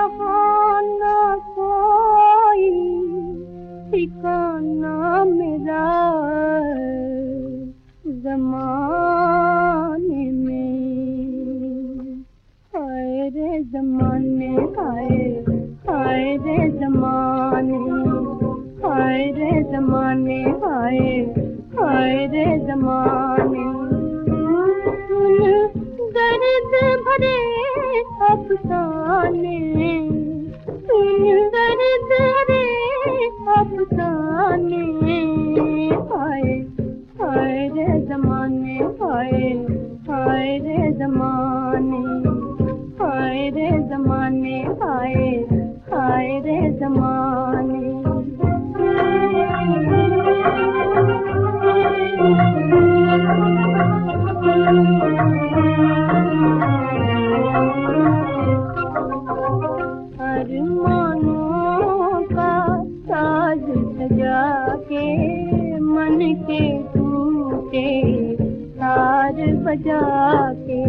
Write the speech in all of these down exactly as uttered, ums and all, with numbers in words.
यहाँ ना कोई ठिकाना मेरा ज़माने में। हाय रे ज़माने, हाय हाय रे ज़माने, हाय रे ज़माने, हाय हाय रे ज़माने। दर्द भरे अफसाने, दर्द भरे अफसाने। हाय हाय रे ज़माने, हाय हाय रे ज़माने, हाय रे ज़माने, हाय हाय रे ज़माने। अरमानों का साज सजा के मन के टूटे तार बजा के।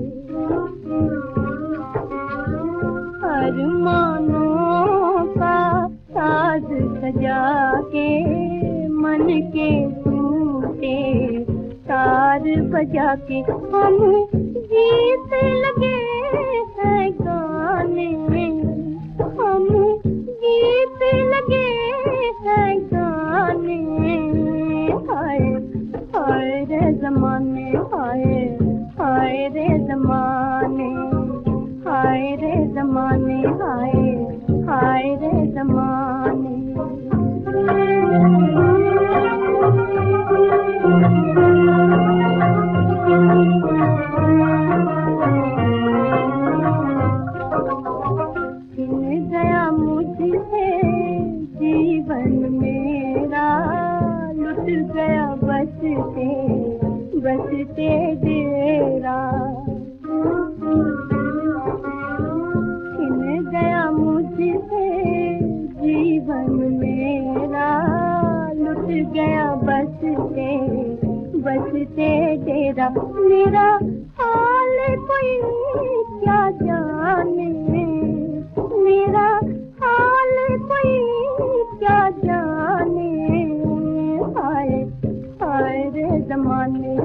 अरमानों का साज सजा के मन के टूटे तार बजा के। हम गीत लगे हैं गाने, हम गीत लगे हैं गाने। हाय हाय रे ज़माने, हाय हाय रे ज़माने, हाय रे ज़माने, हाय हाय रे ज़माने। छिन गया मुझसे जीवन मेरा, लुट गया बसते बसते डेरा। छिन गया मुझसे जीवन मेरा, लुट गया बसते बसते डेरा। मेरा हाल कोई क्या जाने, मेरा हाल कोई क्या जाने। हाय हाय रे ज़माने,